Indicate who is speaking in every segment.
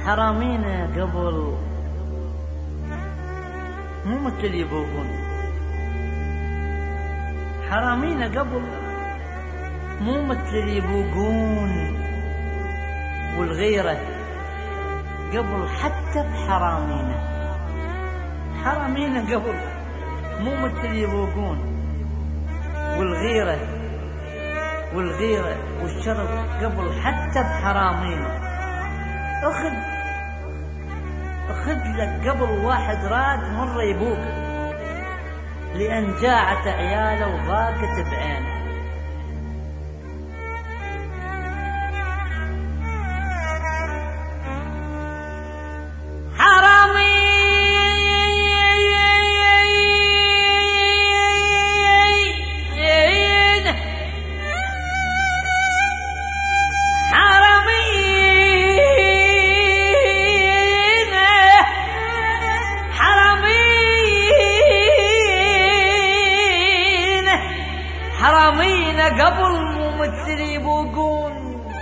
Speaker 1: حرامينا قبل مو مثل يبوقون، حرامينا قبل مو مثل يبوقون، والغيرة قبل حتى بحرامينا، حرامينا قبل مو مثل يبوقون، والغيرة والشرف قبل حتى بحرامينا. أخذ لك قبل واحد راد مرة يبوق، لأن جاعت عياله وضاقت بعينه. حرامينا قبل مو مثل يبوقون،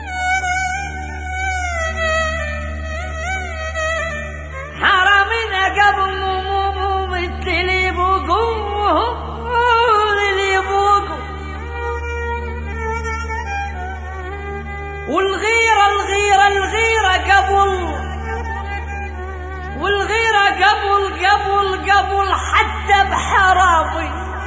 Speaker 1: حرامينا قبل مو مثل يبوقون، يبوقون. والغيرة قبل، والغيرة قبل حتى بحرامي.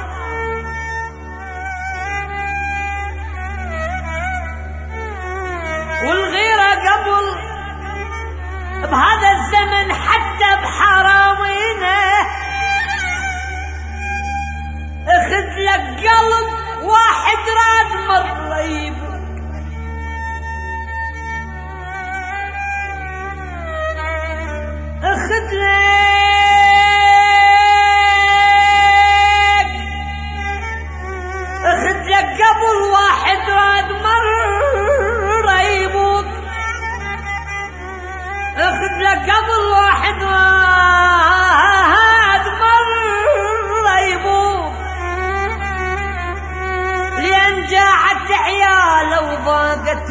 Speaker 1: والغيرة قبل بهذا الزمن حتى بحرامينا. اخذ لك قلب واحد راد مرة يبوق، اخذ لك قبل واحد راد مرة يبوق، اخذ لك قبل واحد مرة يبوق، لأن جاعت عياله وضاقت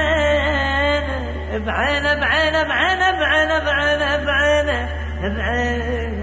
Speaker 1: بعينه.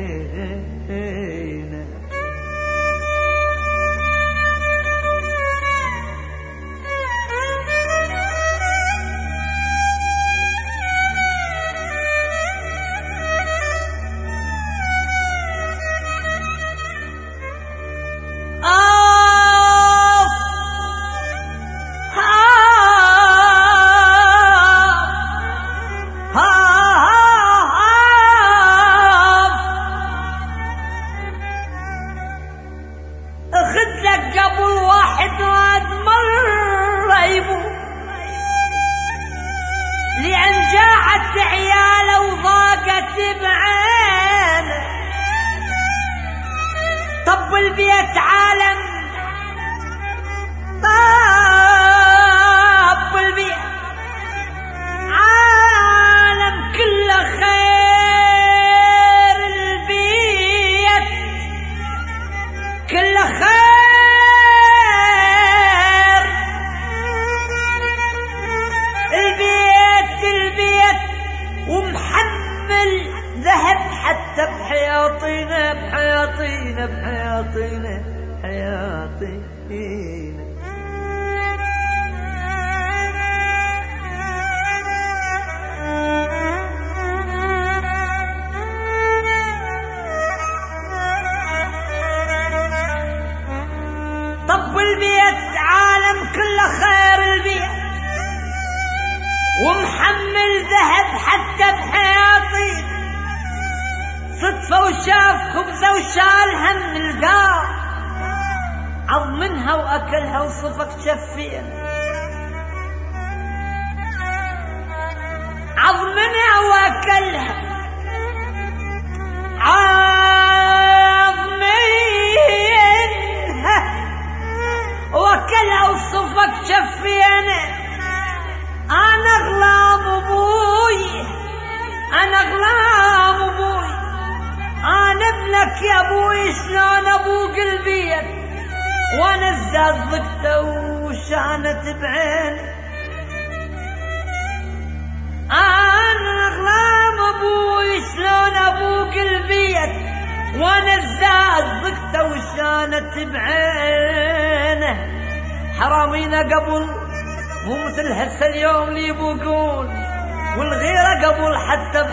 Speaker 1: لأن جاعت عياله وضاقت بعينه. طب البيت عالم، طب البيت عالم كله خير، البيت كله خير، ومحمل ذهب حتى بحياطينا بحياطينا بحياطينا حياطينا. طب البيت عالم كله خير، البيت ومحمل ذهب حتى بحياطي. صدفة وشاف خبزة وشالها من القاع، عض منها وأكلها وصفق شفين، عض منها وأكلها، عض منها وأكلها وصفق شفين. أنا غلام أبوي، أنا غلام أبوي، أنا ابنك يا أبوي، شلون أبوق البيت وأنا ازداد ضقته وشانت بعيني. أنا وانا الزاد ضقته وشانت بعينه حرامينا قبل مو مثل هسه اليوم اللي يبوقون والغيرة قبل حتى